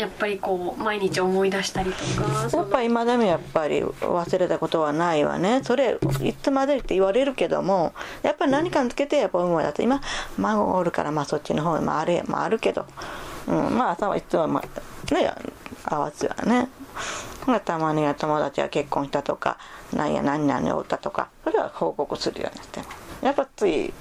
やっぱりこう毎日思い出したりとか。 やっぱ今でもやっぱり忘れたことはないわね。それいつまでって言われるけども、やっぱり何かにつけてやっぱ思い出す。今孫がおるからそっちの方もあるけど、朝はいつもね合わせはね。たまには友達が結婚したとか何々おったとか、それは報告するようになってもやっぱつい、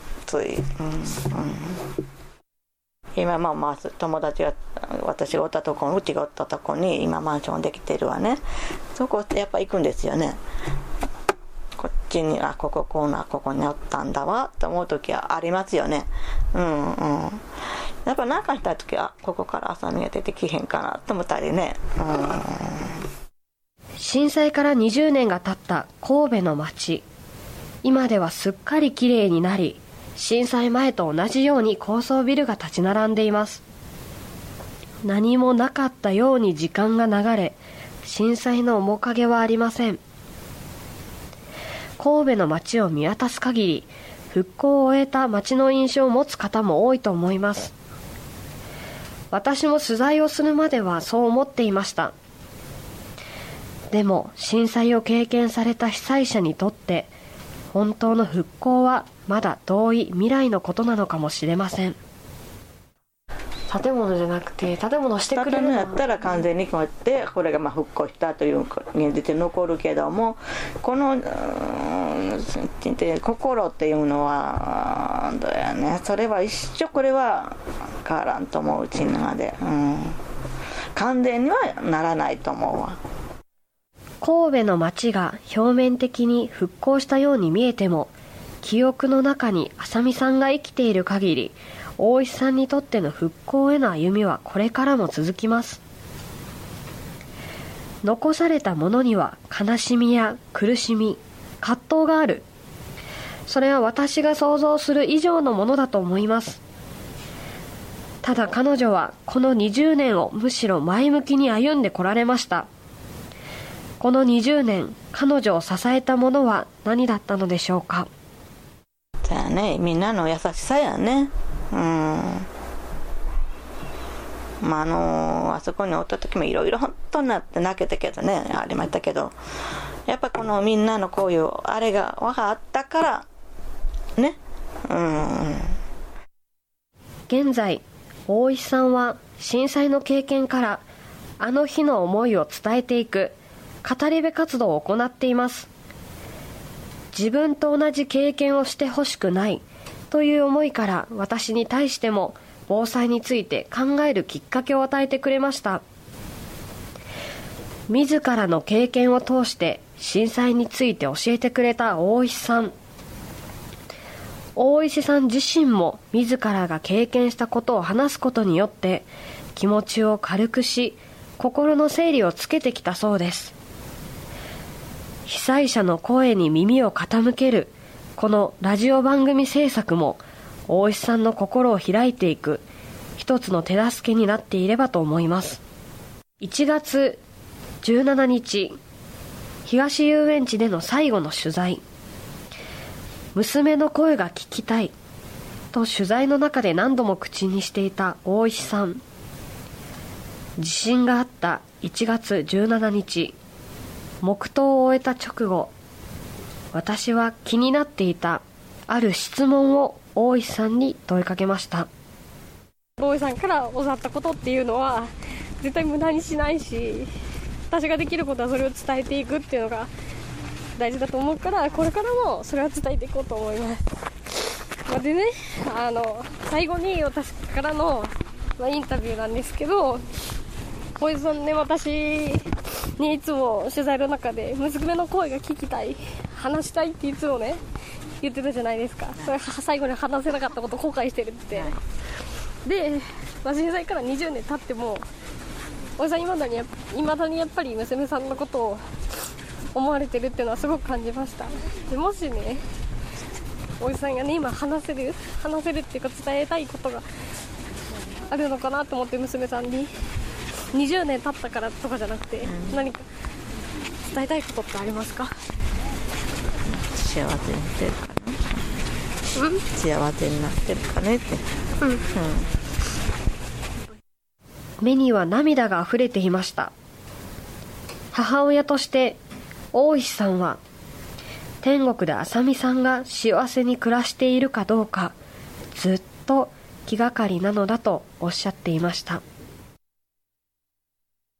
今友達が私がおったとこうちがおったとこに今マンションできてるわね。そこやっぱ行くんですよね。こっちにここにおったんだわと思う時はありますよね。やっぱ何かした時はここから朝見が出てきへんかなと思ったりね。 震災から20年が経った神戸の街、今ではすっかりきれいになり、震災前と同じように高層ビルが立ち並んでいます。何もなかったように時間が流れ、震災の面影はありません。神戸の街を見渡す限り、復興を終えた街の印象を持つ方も多いと思います。私も取材をするまではそう思っていました。でも震災を経験された被災者にとって本当の復興はまだ遠い未来のことなのかもしれません。 建物じゃなくて建物してくれるのやったら完全にこうやってこれが復興したという現実で残るけども、この心っていうのはどうやね、それは一生これは変わらんと思ううちまで、完全にはならないと思うわ。 神戸の街が表面的に復興したように見えても、記憶の中に浅見さんが生きている限り、大石さんにとっての復興への歩みはこれからも続きます。残されたものには悲しみや苦しみ、葛藤がある。それは私が想像する以上のものだと思います。ただ彼女はこの20年をむしろ前向きに歩んでこられました。この20年、彼女を支えたものは何だったのでしょうか。 じゃあね、みんなの優しさやね。あそこにおった時もいろいろ本当になって泣けたけどね、ありましたけど、やっぱこのみんなのこういうあれが輪があったからね。 現在、大石さんは震災の経験からあの日の思いを伝えていく語り部活動を行っています。自分と同じ経験をしてほしくないという思いから私に対しても防災について考えるきっかけを与えてくれました。自らの経験を通して震災について教えてくれた大石さん。大石さん自身も自らが経験したことを話すことによって気持ちを軽くし、心の整理をつけてきたそうです。被災者の声に耳を傾けるこのラジオ番組制作も大石さんの心を開いていく一つの手助けになっていればと思います。1月17日、東遊園地での最後の取材。娘の声が聞きたいと取材の中で何度も口にしていた大石さん。地震があった1月17日、黙祷を終えた直後、私は気になっていたある質問を大石さんに問いかけました。 大石さんから教わったことっていうのは絶対無駄にしないし、私ができることはそれを伝えていくっていうのが大事だと思うから、これからもそれは伝えていこうと思います。でね、最後に私からの、インタビューなんですけど、大石さんね、私にいつも取材の中で娘の声が聞きたい、話したいっていつもね言ってたじゃないですか。それ最後に話せなかったこと後悔してるって。で、震災から20年経っても大石さん未だにやっぱり娘さんのことを思われてるっていうのはすごく感じました。でもしね、大石さんがね今話せるっていうか伝えたいことがあるのかなと思って、娘さんに20年経ったからとかじゃなくて、何か伝えたいことってありますか？ 幸せにしてるかな、幸せになってるかねって、 目には涙があふれていました。母親として大石さんは天国で浅見さんが幸せに暮らしているかどうかずっと気がかりなのだとおっしゃっていました。